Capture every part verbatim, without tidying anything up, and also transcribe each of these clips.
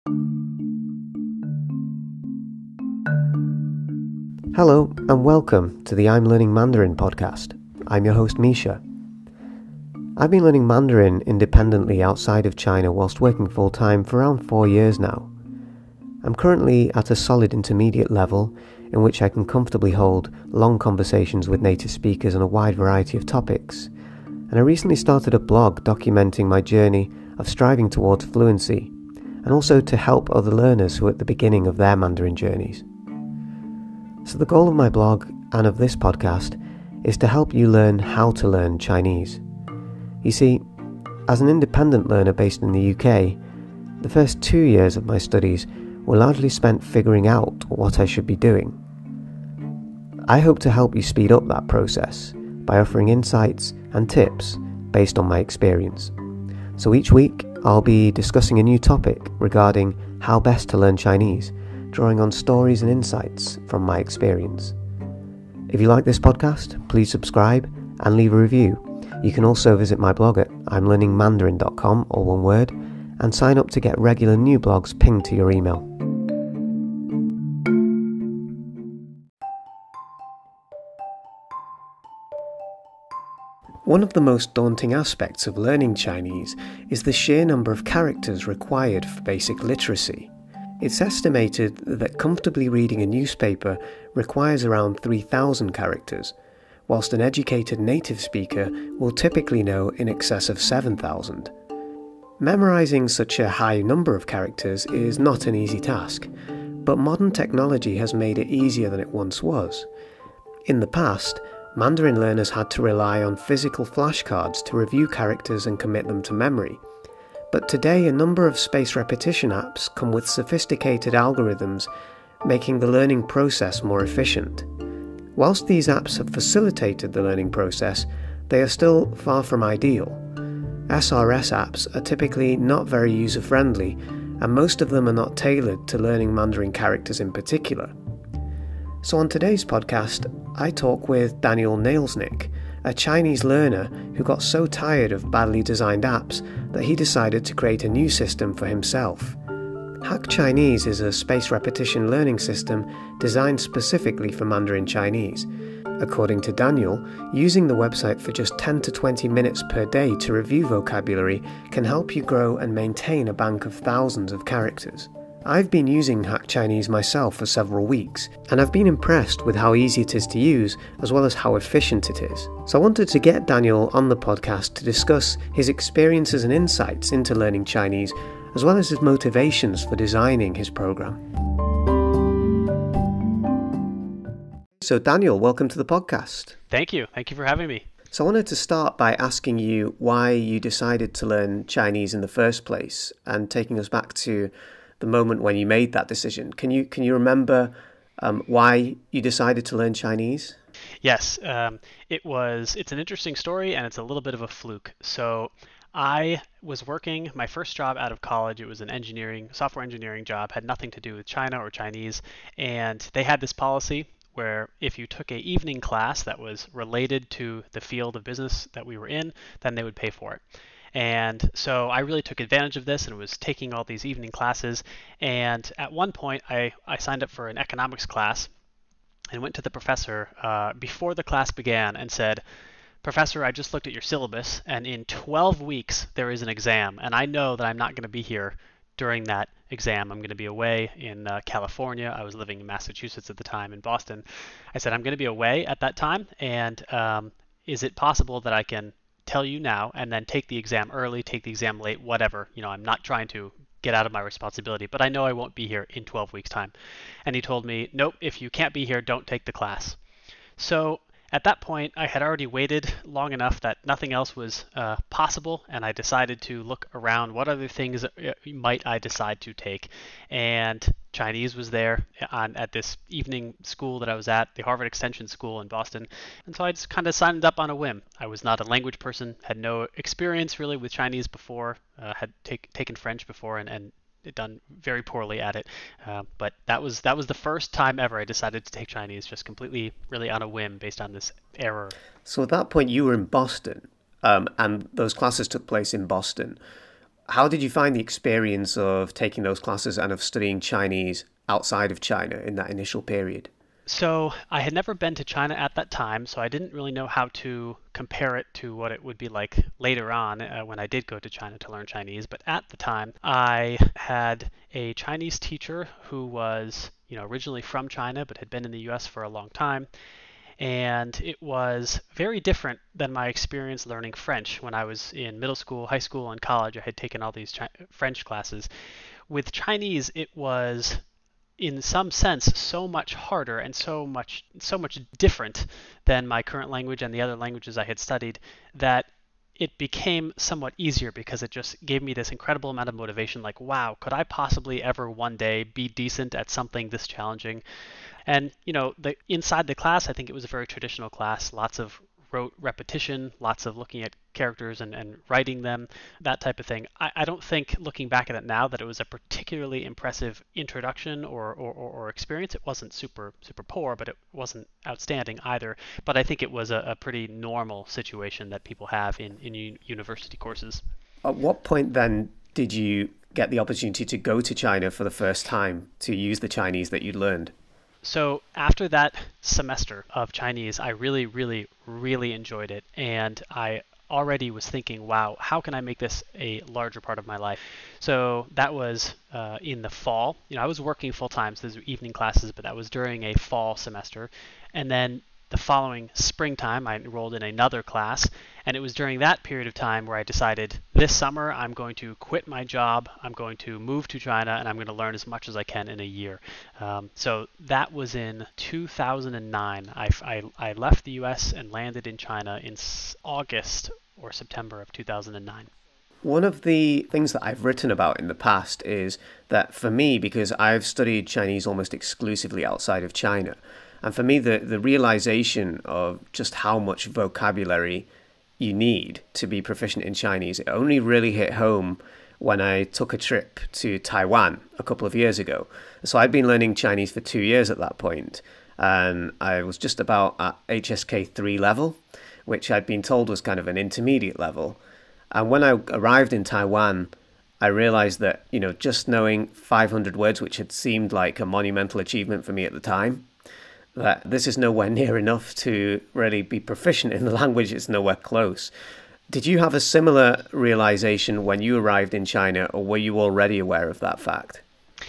Hello and welcome to the I'm Learning Mandarin podcast. I'm your host Misha. I've been learning Mandarin independently outside of China whilst working full-time for around four years now. I'm currently at a solid intermediate level in which I can comfortably hold long conversations with native speakers on a wide variety of topics, and I recently started a blog documenting my journey of striving towards fluency and also to help other learners who are at the beginning of their Mandarin journeys. So the goal of my blog and of this podcast is to help you learn how to learn Chinese. You see, as an independent learner based in the U K, the first two years of my studies were largely spent figuring out what I should be doing. I hope to help you speed up that process by offering insights and tips based on my experience. So each week I'll be discussing a new topic regarding how best to learn Chinese, drawing on stories and insights from my experience. If you like this podcast, please subscribe and leave a review. You can also visit my blog at I'm learning mandarin dot com, all one word, and sign up to get regular new blogs pinged to your email. One of the most daunting aspects of learning Chinese is the sheer number of characters required for basic literacy. It's estimated that comfortably reading a newspaper requires around three thousand characters, whilst an educated native speaker will typically know in excess of seven thousand. Memorizing such a high number of characters is not an easy task, but modern technology has made it easier than it once was. In the past, Mandarin learners had to rely on physical flashcards to review characters and commit them to memory. But today a number of spaced repetition apps come with sophisticated algorithms, making the learning process more efficient. Whilst these apps have facilitated the learning process, they are still far from ideal. S R S apps are typically not very user-friendly, and most of them are not tailored to learning Mandarin characters in particular. So on today's podcast, I talk with Daniel Nailsnik, a Chinese learner who got so tired of badly designed apps that he decided to create a new system for himself. Hack Chinese is a spaced repetition learning system designed specifically for Mandarin Chinese. According to Daniel, using the website for just ten to twenty minutes per day to review vocabulary can help you grow and maintain a bank of thousands of characters. I've been using Hack Chinese myself for several weeks, and I've been impressed with how easy it is to use, as well as how efficient it is. So I wanted to get Daniel on the podcast to discuss his experiences and insights into learning Chinese, as well as his motivations for designing his program. So Daniel, welcome to the podcast. Thank you. Thank you for having me. So I wanted to start by asking you why you decided to learn Chinese in the first place, and taking us back to the moment when you made that decision. Can you can you remember um, why you decided to learn Chinese? Yes, um, it was. It's an interesting story, and it's a little bit of a fluke. So I was working my first job out of college. It was an engineering, software engineering job, had nothing to do with China or Chinese, and they had this policy where if you took a evening class that was related to the field of business that we were in, then they would pay for it. And so I really took advantage of this and was taking all these evening classes. And at one point, I, I signed up for an economics class and went to the professor uh, before the class began and said, "Professor, I just looked at your syllabus, and in twelve weeks there is an exam, and I know that I'm not going to be here during that exam. I'm going to be away in uh, California. I was living in Massachusetts at the time, in Boston. I said, I'm going to be away at that time, and um, is it possible that I can tell you now and then take the exam early, take the exam late, whatever. You know, I'm not trying to get out of my responsibility, but I know I won't be here in twelve weeks time." And he told me, "Nope, if you can't be here, don't take the class." So at that point, I had already waited long enough that nothing else was uh, possible, and I decided to look around what other things might I decide to take. And Chinese was there on, at this evening school that I was at, the Harvard Extension School in Boston. And so I just kind of signed up on a whim. I was not a language person, had no experience really with Chinese before, uh, had take, taken French before, and, and done very poorly at it. Uh, but that was that was the first time ever I decided to take Chinese, just completely, really on a whim based on this error. So at that point, you were in Boston, um, and those classes took place in Boston. How did you find the experience of taking those classes and of studying Chinese outside of China in that initial period? So I had never been to China at that time, so I didn't really know how to compare it to what it would be like later on uh, when I did go to China to learn Chinese. But at the time, I had a Chinese teacher who was, you know, originally from China but had been in the U S for a long time. And it was very different than my experience learning French when I was in middle school, high school, and college. I had taken all these Chi- French classes. With Chinese, it was in some sense so much harder and so much so much different than my current language and the other languages I had studied that it became somewhat easier because it just gave me this incredible amount of motivation, like, wow, could I possibly ever one day be decent at something this challenging? And you know, the inside the class, I think it was a very traditional class, lots of rote repetition, lots of looking at characters and, and writing them, that type of thing. I, I don't think, looking back at it now, that it was a particularly impressive introduction or, or, or, or experience. It wasn't super super poor, but it wasn't outstanding either. But I think it was a, a pretty normal situation that people have in, in u- university courses. At what point then did you get the opportunity to go to China for the first time to use the Chinese that you'd learned? So after that semester of Chinese, I really, really, really enjoyed it. And I already was thinking, wow, how can I make this a larger part of my life? So that was uh, in the fall. You know, I was working full time, so those were evening classes, but that was during a fall semester. And then the following springtime, I enrolled in another class. And it was during that period of time where I decided this summer I'm going to quit my job, I'm going to move to China, and I'm going to learn as much as I can in a year. Um, so that was in two thousand nine. I, I, I left the U S and landed in China in August or September of two thousand nine. One of the things that I've written about in the past is that for me, because I've studied Chinese almost exclusively outside of China, and for me, the, the realization of just how much vocabulary you need to be proficient in Chinese, it only really hit home when I took a trip to Taiwan a couple of years ago. So I'd been learning Chinese for two years at that point, and I was just about at H S K three level, which I'd been told was kind of an intermediate level. And when I arrived in Taiwan, I realized that, you know, just knowing five hundred words, which had seemed like a monumental achievement for me at the time, that this is nowhere near enough to really be proficient in the language. It's nowhere close. Did you have a similar realization when you arrived in China, or were you already aware of that fact?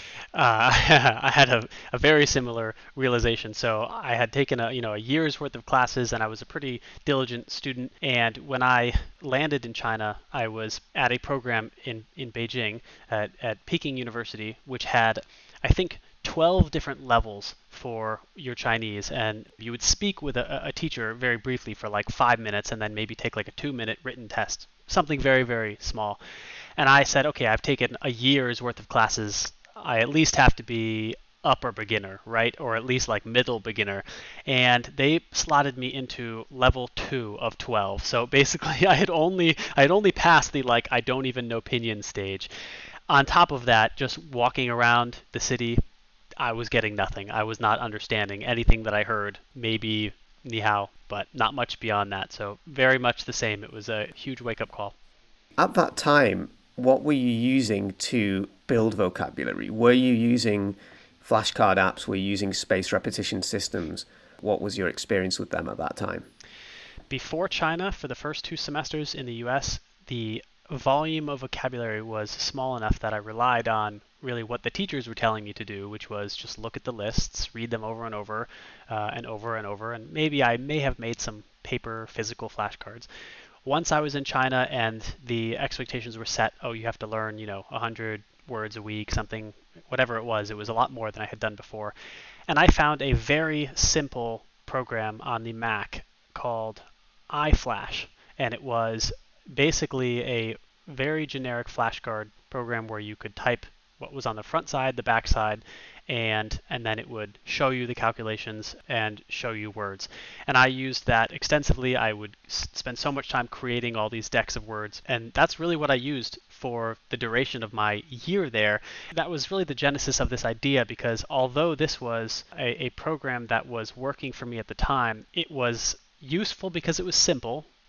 Uh, I had a, a very similar realization. So I had taken a you know a year's worth of classes, and I was a pretty diligent student. And when I landed in China, I was at a program in in Beijing at, at Peking University, which had, I think, twelve different levels for your Chinese, and you would speak with a, a teacher very briefly for like five minutes and then maybe take like a two minute written test, something very, very small. And I said, okay, I've taken a year's worth of classes. I at least have to be upper beginner, right? Or at least like middle beginner. And they slotted me into level two of twelve. So basically I had only I had only passed the like I don't even know pinyin stage. On top of that, just walking around the city, I was getting nothing. I was not understanding anything that I heard. Maybe ni hao, but not much beyond that. So very much the same. It was a huge wake-up call. At that time, what were you using to build vocabulary? Were you using flashcard apps? Were you using spaced repetition systems? What was your experience with them at that time? Before China, for the first two semesters in the U S, the volume of vocabulary was small enough that I relied on really what the teachers were telling me to do, which was just look at the lists, read them over and over uh, and over and over, and maybe I may have made some paper physical flashcards. Once I was in China and the expectations were set, oh, you have to learn, you know, one hundred words a week, something, whatever it was, it was a lot more than I had done before. And I found a very simple program on the Mac called iFlash, and it was basically a very generic flashcard program where you could type what was on the front side, the back side, and and then it would show you the calculations and show you words. And I used that extensively. I would s- spend so much time creating all these decks of words, and that's really what I used for the duration of my year there. That was really the genesis of this idea, because although this was a, a program that was working for me at the time, it was useful because it was simple.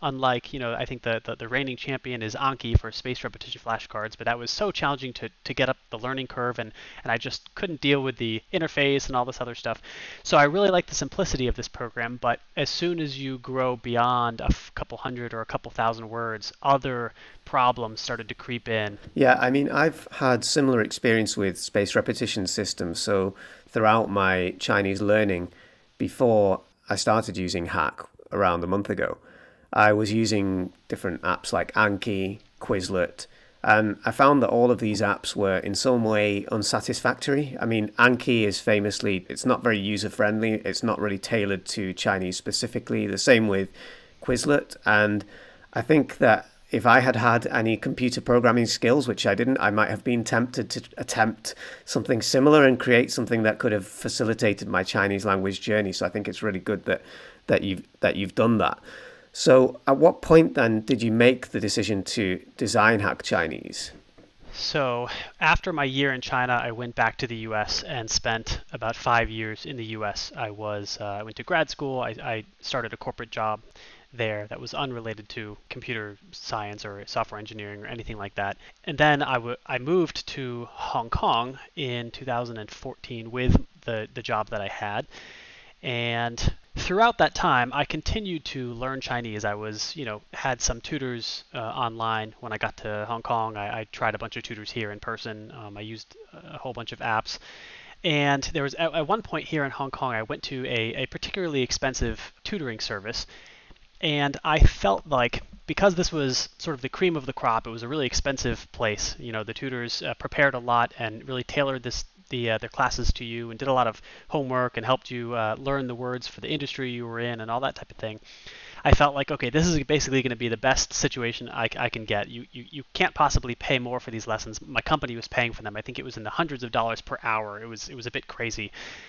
unlike, you know, I think the, the, the reigning champion is Anki for spaced repetition flashcards, but that was so challenging to, to get up the learning curve, and, and I just couldn't deal with the interface and all this other stuff. So I really like the simplicity of this program, but as soon as you grow beyond a f- couple hundred or a couple thousand words, other problems started to creep in. Yeah, I mean, I've had similar experience with spaced repetition systems. So throughout my Chinese learning, before I started using Hack around a month ago, I was using different apps like Anki, Quizlet, and I found that all of these apps were in some way unsatisfactory. I mean, Anki is famously, it's not very user-friendly. It's not really tailored to Chinese specifically. The same with Quizlet. And I think that if I had had any computer programming skills, which I didn't, I might have been tempted to attempt something similar and create something that could have facilitated my Chinese language journey. So I think it's really good that that you've that you've done that. So at what point then did you make the decision to design Hack Chinese? So after my year in China, I went back to the U S and spent about five years in the U S. I was uh, I went to grad school. I, I started a corporate job there that was unrelated to computer science or software engineering or anything like that. And then I, w- I moved to Hong Kong in two thousand fourteen with the, the job that I had. And throughout that time, I continued to learn Chinese. I was, you know, had some tutors uh, online. When I got to Hong Kong, I, I tried a bunch of tutors here in person. Um, I used a whole bunch of apps. And there was, at, at one point here in Hong Kong, I went to a, a particularly expensive tutoring service. And I felt like, because this was sort of the cream of the crop, it was a really expensive place. You know, the tutors uh, prepared a lot and really tailored this the uh, their classes to you and did a lot of homework and helped you uh, learn the words for the industry you were in and all that type of thing. I felt like, okay, this is basically going to be the best situation I, I can get. You, you you can't possibly pay more for these lessons. My company was paying for them. I think it was in the hundreds of dollars per hour. It was it was a bit crazy.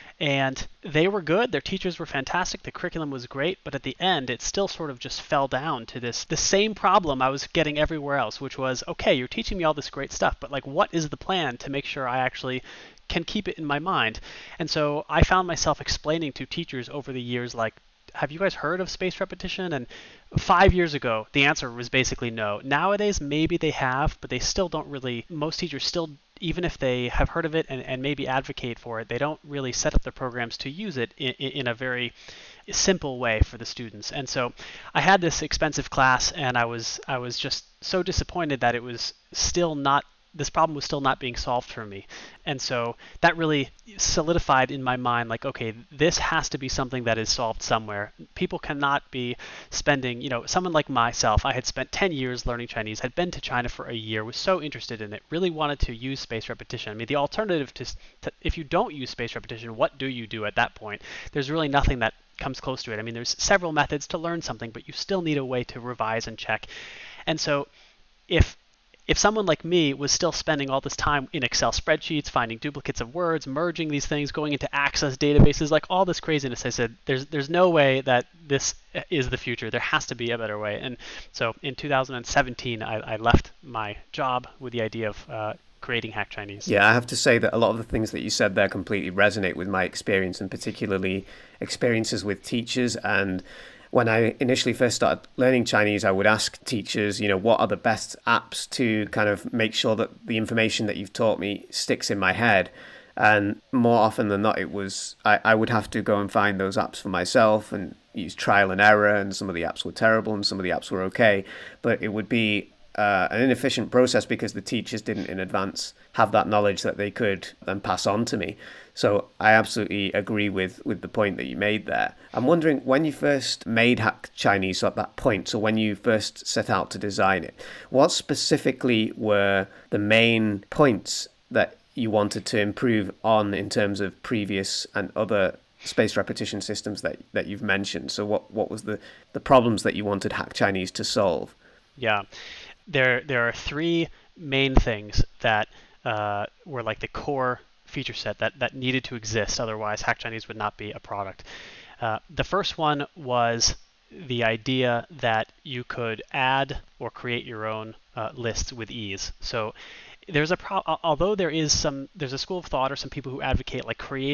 And they were good. Their teachers were fantastic. The curriculum was great. But at the end, it still sort of just fell down to this the same problem I was getting everywhere else, which was, okay, you're teaching me all this great stuff, but like, what is the plan to make sure I actually can keep it in my mind? And so I found myself explaining to teachers over the years, like, have you guys heard of spaced repetition? And five years ago, the answer was basically no. Nowadays, maybe they have, but they still don't really, most teachers still, even if they have heard of it and, and maybe advocate for it, they don't really set up their programs to use it in, in a very simple way for the students. And so I had this expensive class, and I was I was just so disappointed that it was still not, this problem was still not being solved for me. And so that really solidified in my mind, like, okay, this has to be something that is solved somewhere. People cannot be spending, you know, someone like myself, I had spent ten years learning Chinese, had been to China for a year, was so interested in it, really wanted to use spaced repetition. I mean, the alternative to, to if you don't use spaced repetition, what do you do at that point? There's really nothing that comes close to it. I mean, there's several methods to learn something, but you still need a way to revise and check. And so if If someone like me was still spending all this time in Excel spreadsheets, finding duplicates of words, merging these things, going into Access databases, like all this craziness, I said, there's there's no way that this is the future. There has to be a better way. And so in two thousand seventeen, I, I left my job with the idea of uh, creating Hack Chinese. Yeah, I have to say that a lot of the things that you said there completely resonate with my experience, and particularly experiences with teachers. And when I initially first started learning Chinese, I would ask teachers, you know, what are the best apps to kind of make sure that the information that you've taught me sticks in my head. And more often than not, it was, I, I would have to go and find those apps for myself and use trial and error. And some of the apps were terrible and some of the apps were okay. But it would be uh, an inefficient process because the teachers didn't in advance have that knowledge that they could then pass on to me. So I absolutely agree with, with the point that you made there. I'm wondering, when you first made Hack Chinese at that point, so when you first set out to design it, what specifically were the main points that you wanted to improve on in terms of previous and other spaced repetition systems that, that you've mentioned? So what, what was the, the problems that you wanted Hack Chinese to solve? Yeah, there there are three main things that uh, were like the core feature set that, that needed to exist. Otherwise, Hack Chinese would not be a product. Uh, the first one was the idea that you could add or create your own uh, lists with ease. So there's a pro- although there is some there's a school of thought or some people who advocate like creating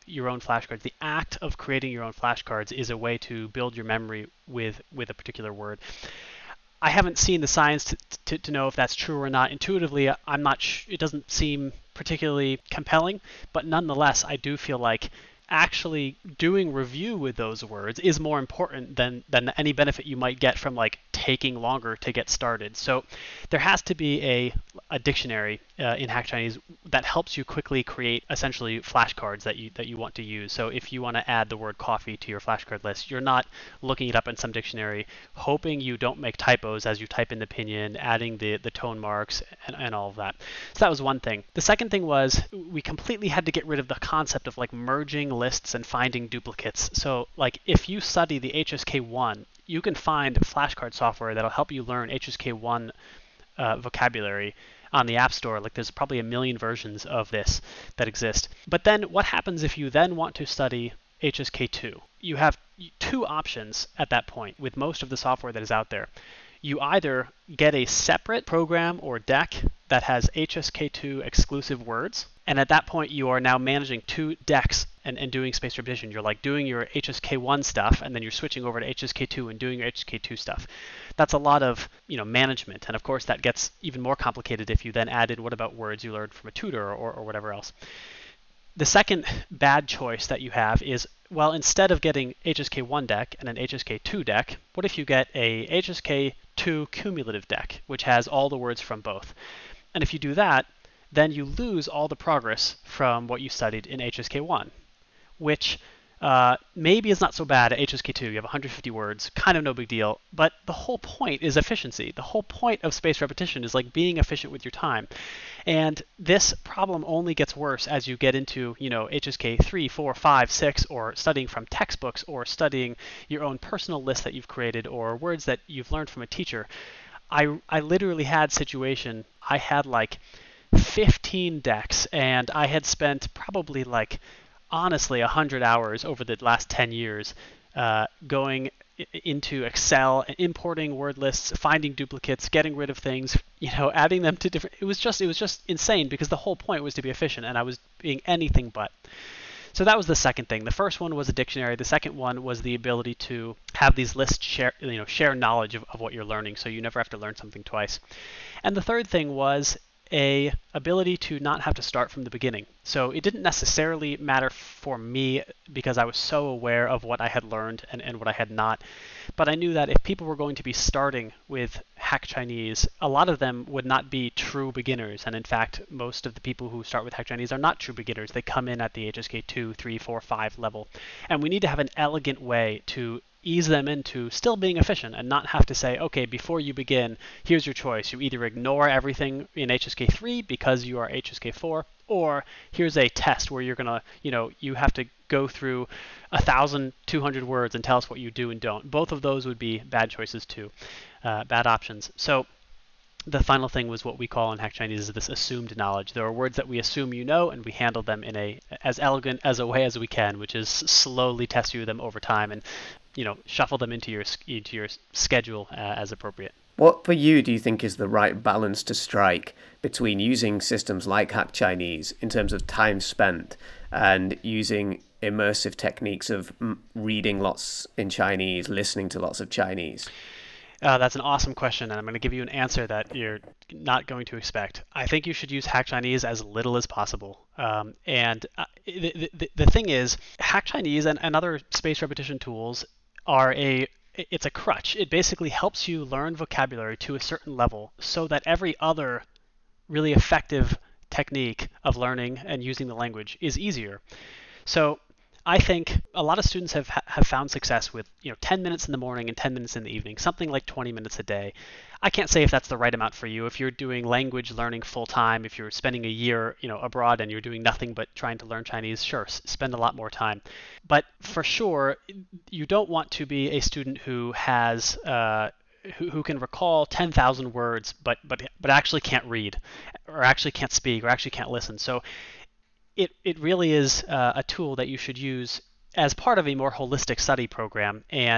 your own flashcards, the act of creating your own flashcards is a way to build your memory with with a particular word. I haven't seen the science to, to, to know if that's true or not. Intuitively, I'm not. Sh- it doesn't seem particularly compelling, but nonetheless, I do feel like actually doing review with those words is more important than than any benefit you might get from like taking longer to get started. So there has to be a a dictionary uh, in Hack Chinese that helps you quickly create essentially flashcards that you that you want to use. So if you want to add the word coffee to your flashcard list, you're not looking it up in some dictionary, hoping you don't make typos as you type in the pinyin, adding the the tone marks and, and all of that. So that was one thing. The second thing was we completely had to get rid of the concept of like merging lists and finding duplicates. So like if you study the H S K one, you can find flashcard software that'll help you learn H S K one uh, vocabulary on the App Store. Like there's probably a million versions of this that exist. But then what happens if you then want to study H S K two? You have two options at that point with most of the software that is out there. You either get a separate program or deck that has H S K two exclusive words, and at that point you are now managing two decks and, and doing spaced repetition. You're like doing your H S K one stuff, and then you're switching over to H S K two and doing your H S K two stuff. That's a lot of you know management, and of course that gets even more complicated if you then add in what about words you learned from a tutor or, or whatever else. The second bad choice that you have is, well, instead of getting H S K one deck and an H S K two deck, what if you get a H S K two cumulative deck, which has all the words from both? And if you do that, then you lose all the progress from what you studied in H S K one, which uh, maybe is not so bad at H S K two. You have one hundred fifty words, kind of no big deal. But the whole point is efficiency. The whole point of spaced repetition is like being efficient with your time. And this problem only gets worse as you get into, you know, H S K three, four, five, six, or studying from textbooks, or studying your own personal list that you've created, or words that you've learned from a teacher. I, I literally had situation, I had like fifteen decks, and I had spent probably like, honestly, one hundred hours over the last ten years uh, going into Excel, importing word lists, finding duplicates, getting rid of things, you know, adding them to different. It was just it was just insane because the whole point was to be efficient, and I was being anything but. So that was the second thing. The first one was a dictionary. The second one was the ability to have these lists share, you know, share knowledge of, of what you're learning, so you never have to learn something twice. And the third thing was a ability to not have to start from the beginning. So it didn't necessarily matter for me because I was so aware of what I had learned and, and what I had not. But I knew that if people were going to be starting with Hack Chinese, a lot of them would not be true beginners. And in fact, most of the people who start with Hack Chinese are not true beginners. They come in at the H S K two, three, four, five level. And we need to have an elegant way to ease them into still being efficient and not have to say, okay, before you begin, here's your choice. You either ignore everything in H S K three because you are H S K four, or here's a test where you're going to, you know, you have to go through one thousand two hundred words and tell us what you do and don't. Both of those would be bad choices too, uh, bad options. So the final thing was what we call in Hack Chinese is this assumed knowledge. There are words that we assume you know, and we handle them in a as elegant as a way as we can, which is slowly test you them over time and, you know, shuffle them into your into your schedule uh, as appropriate. What for you do you think is the right balance to strike between using systems like Hack Chinese in terms of time spent and using immersive techniques of reading lots in Chinese, listening to lots of Chinese? Uh, that's an awesome question, and I'm going to give you an answer that you're not going to expect. I think you should use Hack Chinese as little as possible. Um, and uh, the, the, the thing is, Hack Chinese and, and other spaced repetition tools are a it's a crutch. It basically helps you learn vocabulary to a certain level so that every other really effective technique of learning and using the language is easier. So I think a lot of students have have found success with, you know, ten minutes in the morning and ten minutes in the evening, something like twenty minutes a day. I can't say if that's the right amount for you. If you're doing language learning full time, if you're spending a year, you know, abroad and you're doing nothing but trying to learn Chinese, sure, spend a lot more time. But for sure, you don't want to be a student who has uh, who, who can recall ten thousand words, but but but actually can't read, or actually can't speak, or actually can't listen. So It it really is uh, a tool that you should use as part of a more holistic study program. And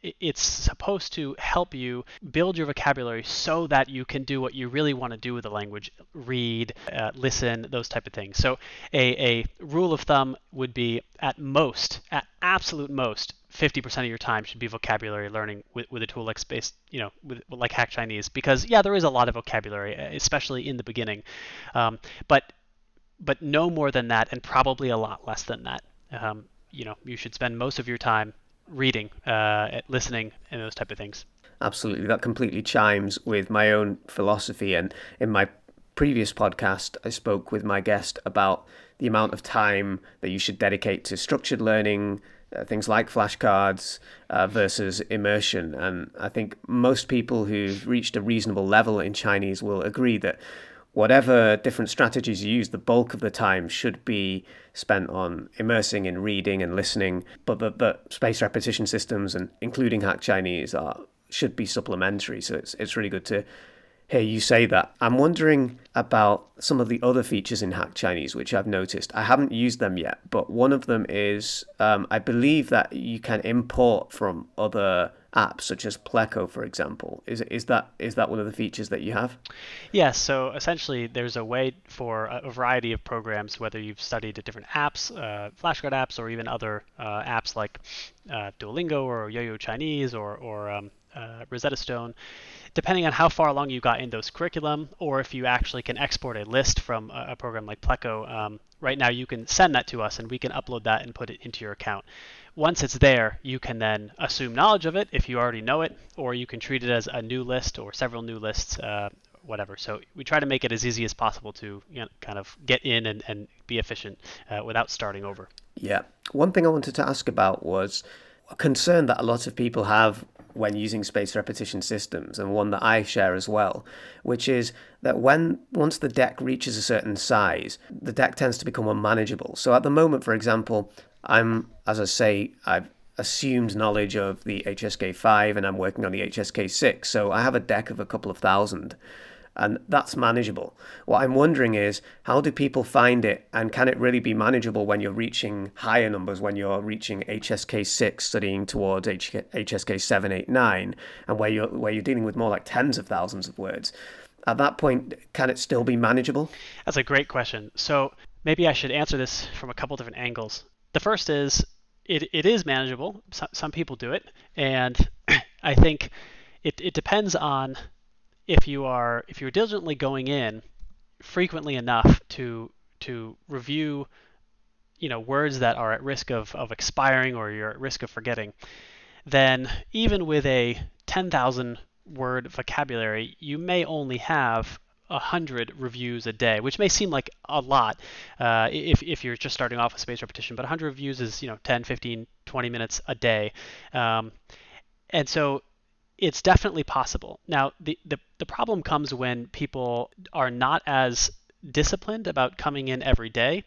it's supposed to help you build your vocabulary so that you can do what you really want to do with the language, read, uh, listen, those type of things. So a, a rule of thumb would be at most, at absolute most, fifty percent of your time should be vocabulary learning with, with a tool like space, you know, with, like Hack Chinese, because yeah, there is a lot of vocabulary, especially in the beginning, um, but but no more than that, and probably a lot less than that. Um, you know, you should spend most of your time reading, uh, listening, and those type of things. Absolutely. That completely chimes with my own philosophy. And in my previous podcast, I spoke with my guest about the amount of time that you should dedicate to structured learning, uh, things like flashcards uh, versus immersion. And I think most people who've reached a reasonable level in Chinese will agree that whatever different strategies you use, the bulk of the time should be spent on immersing in reading and listening, but the, the spaced repetition systems, and including Hack Chinese, are should be supplementary. So it's it's really good to hear you say that. I'm wondering about some of the other features in Hack Chinese, which I've noticed. I haven't used them yet, but one of them is, um, I believe that you can import from other apps, such as Pleco, for example. Is is that is that one of the features that you have? Yes. So essentially, there's a way for a, a variety of programs, whether you've studied at different apps, uh, flashcard apps, or even other uh, apps like uh, Duolingo or Yo-Yo Chinese or or um, uh, Rosetta Stone. Depending on how far along you got in those curriculum, or if you actually can export a list from a, a program like Pleco, um, right now you can send that to us and we can upload that and put it into your account. Once it's there, you can then assume knowledge of it if you already know it, or you can treat it as a new list or several new lists, uh, whatever. So we try to make it as easy as possible to, you know, kind of get in and, and be efficient uh, without starting over. Yeah. One thing I wanted to ask about was a concern that a lot of people have when using spaced repetition systems, and one that I share as well, which is that when once the deck reaches a certain size, the deck tends to become unmanageable. So at the moment, for example, I'm, as I say, I've assumed knowledge of the H S K five and I'm working on the H S K six. So I have a deck of a couple of thousand, and that's manageable. What I'm wondering is, how do people find it, and can it really be manageable when you're reaching higher numbers, when you're reaching H S K six, studying towards H S K seven, eight, nine, and where you're where you're dealing with more like tens of thousands of words? At that point, can it still be manageable? That's a great question. So maybe I should answer this from a couple different angles. The first is, it, it is manageable. So, some people do it, and I think it, it depends on if you are if you're diligently going in frequently enough to to review, you know, words that are at risk of, of expiring or you're at risk of forgetting, then even with a ten thousand word vocabulary, you may only have one hundred reviews a day, which may seem like a lot uh, if, if you're just starting off with spaced repetition, but one hundred reviews is, you know, ten, fifteen, twenty minutes a day. Um, and so it's definitely possible. Now, the, the, the problem comes when people are not as disciplined about coming in every day.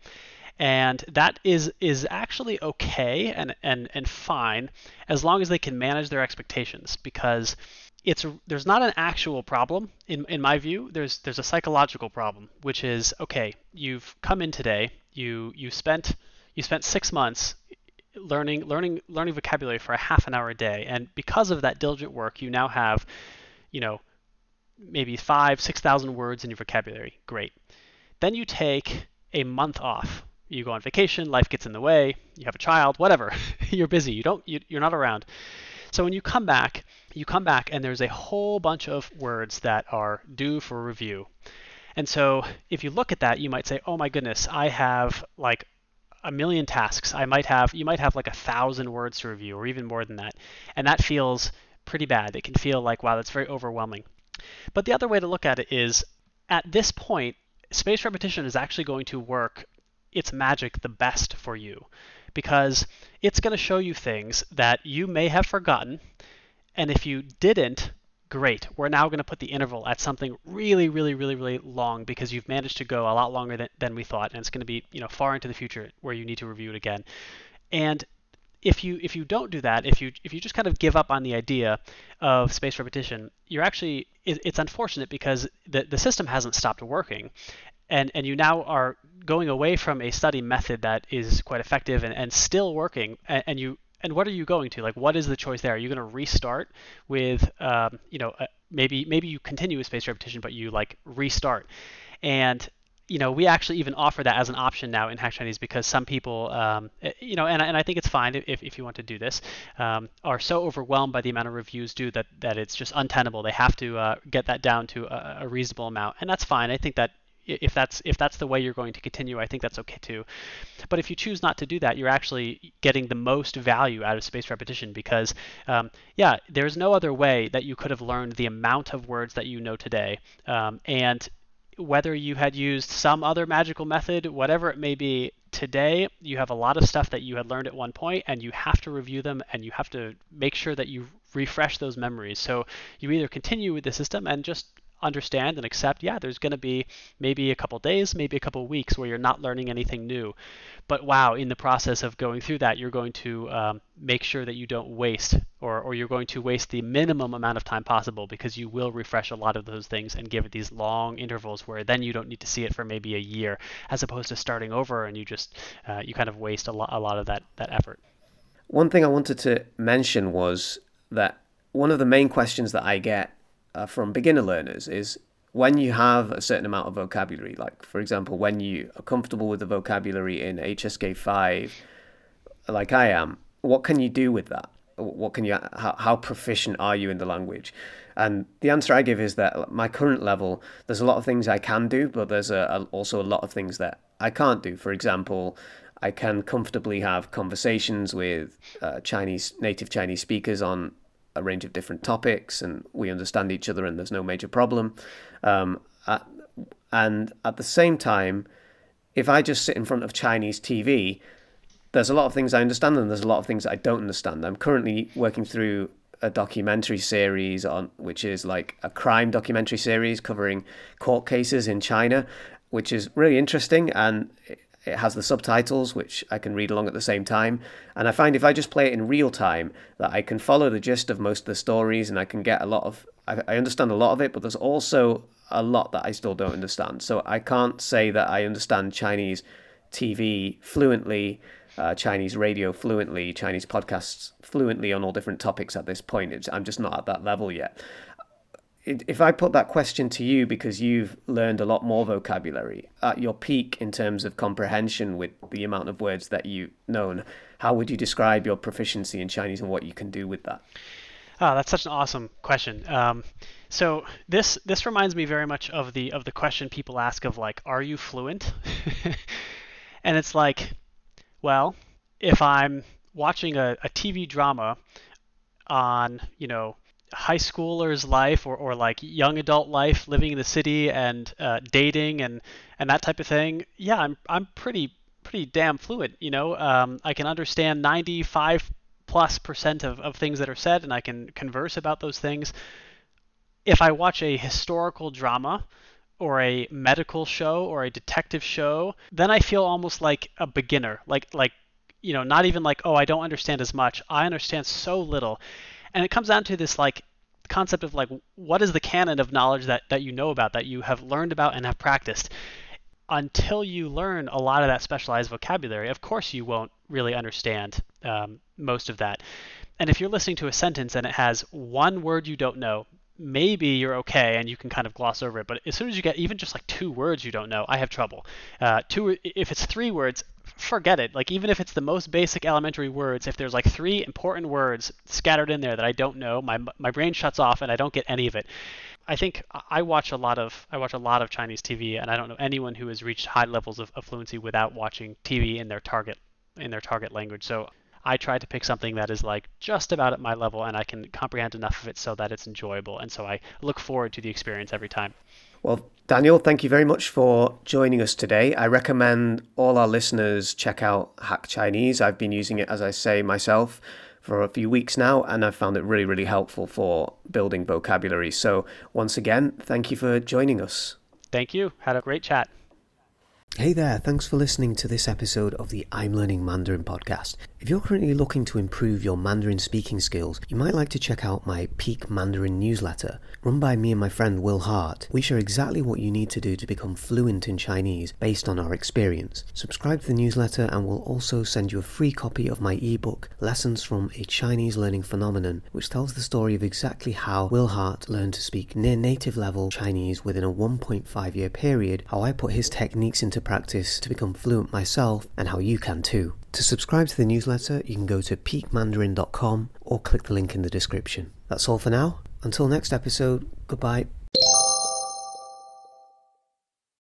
And that is is actually okay and, and, and fine as long as they can manage their expectations, because it's there's not an actual problem in, in my view. There's there's a psychological problem, which is, okay, you've come in today, you you spent you spent six months learning learning learning vocabulary for a half an hour a day, and because of that diligent work, you now have, you know, maybe five, six thousand words in your vocabulary. Great. Then you take a month off. You go on vacation, life gets in the way, you have a child, whatever. You're busy. You don't you, you're not around. So when you come back, you come back and there's a whole bunch of words that are due for review. And so if you look at that, you might say, "Oh my goodness, I have like a million tasks. I might have you might have like a thousand words to review, or even more than that." And that feels pretty bad. It can feel like, wow, that's very overwhelming. But the other way to look at it is, at this point, spaced repetition is actually going to work its magic the best for you, because it's going to show you things that you may have forgotten, and if you didn't, great. We're now going to put the interval at something really, really, really, really long, because you've managed to go a lot longer than, than we thought, and it's going to be, you know, far into the future where you need to review it again. And if you if you don't do that, if you if you just kind of give up on the idea of spaced repetition, you're actually it, it's unfortunate, because the the system hasn't stopped working. And, and you now are going away from a study method that is quite effective and, and still working, and, and you and what are you going to? Like, what is the choice there? Are you going to restart with, um, you know, uh, maybe maybe you continue with spaced repetition, but you like restart. And you know, we actually even offer that as an option now in Hack Chinese because some people, um, you know, and, and I think it's fine if, if you want to do this, um, are so overwhelmed by the amount of reviews due that, that it's just untenable. They have to uh, get that down to a, a reasonable amount, and that's fine. I think that if that's if that's the way you're going to continue, I think that's okay too. But if you choose not to do that, you're actually getting the most value out of spaced repetition because, um, yeah, there's no other way that you could have learned the amount of words that you know today, um, and whether you had used some other magical method, whatever it may be, today you have a lot of stuff that you had learned at one point and you have to review them and you have to make sure that you refresh those memories. So you either continue with the system and just understand and accept, yeah, there's going to be maybe a couple days, maybe a couple weeks where you're not learning anything new. But wow, in the process of going through that, you're going to um, make sure that you don't waste or, or you're going to waste the minimum amount of time possible because you will refresh a lot of those things and give it these long intervals where then you don't need to see it for maybe a year as opposed to starting over and you just, uh, you kind of waste a lot, a lot of that, that effort. One thing I wanted to mention was that one of the main questions that I get Uh, from beginner learners is when you have a certain amount of vocabulary, like for example, when you are comfortable with the vocabulary in H S K five, like I am, what can you do with that? What can you, how, how proficient are you in the language? And the answer I give is that at my current level, there's a lot of things I can do, but there's a, a, also a lot of things that I can't do. For example, I can comfortably have conversations with uh, Chinese, native Chinese speakers on a range of different topics and we understand each other and there's no major problem. Um, uh, and at the same time, if I just sit in front of Chinese T V, there's a lot of things I understand and there's a lot of things I don't understand. I'm currently working through a documentary series on which is like a crime documentary series covering court cases in China, which is really interesting, and it has the subtitles, which I can read along at the same time. And I find if I just play it in real time, that I can follow the gist of most of the stories and I can get a lot of, I, I understand a lot of it, but there's also a lot that I still don't understand. So I can't say that I understand Chinese T V fluently, uh, Chinese radio fluently, Chinese podcasts fluently on all different topics at this point. It's, I'm just not at that level yet. If I put that question to you because you've learned a lot more vocabulary at your peak in terms of comprehension with the amount of words that you've known, how would you describe your proficiency in Chinese and what you can do with that? Oh, that's such an awesome question. Um, so this this reminds me very much of the of the question people ask of like, are you fluent? And it's like, well, if I'm watching a, a T V drama on, you know, high schooler's life or, or like young adult life, living in the city and uh, dating and, and that type of thing, yeah, I'm I'm pretty pretty damn fluent. You know, um, I can understand ninety-five plus percent of, of things that are said, and I can converse about those things. If I watch a historical drama or a medical show or a detective show, then I feel almost like a beginner, like like you know, not even like, oh, I don't understand as much. I understand so little. And it comes down to this like concept of like, what is the canon of knowledge that, that you know about, that you have learned about and have practiced? Until you learn a lot of that specialized vocabulary, of course you won't really understand um, most of that. And if you're listening to a sentence and it has one word you don't know, maybe you're okay and you can kind of gloss over it. But as soon as you get even just like two words you don't know, I have trouble. Uh, two, if it's three words, forget it. Like even if it's the most basic elementary words, if there's like three important words scattered in there that I don't know, my my brain shuts off and I don't get any of it. I think I watch a lot of I watch a lot of Chinese T V, and I don't know anyone who has reached high levels of, of fluency without watching T V in their target in their target language. So I try to pick something that is like just about at my level and I can comprehend enough of it so that it's enjoyable. And so I look forward to the experience every time. Well, Daniel, thank you very much for joining us today. I recommend all our listeners check out Hack Chinese. I've been using it, as I say, myself for a few weeks now, and I've found it really, really helpful for building vocabulary. So once again, thank you for joining us. Thank you. Had a great chat. Hey there, thanks for listening to this episode of the I'm Learning Mandarin podcast. If you're currently looking to improve your Mandarin speaking skills, you might like to check out my Peak Mandarin newsletter. Run by me and my friend Will Hart, we share exactly what you need to do to become fluent in Chinese based on our experience. Subscribe to the newsletter and we'll also send you a free copy of my ebook, Lessons from a Chinese Learning Phenomenon, which tells the story of exactly how Will Hart learned to speak near native level Chinese within a one point five year period, how I put his techniques into practice to become fluent myself, and how you can too. To subscribe to the newsletter, you can go to peak mandarin dot com or click the link in the description. That's all for now. Until next episode, goodbye.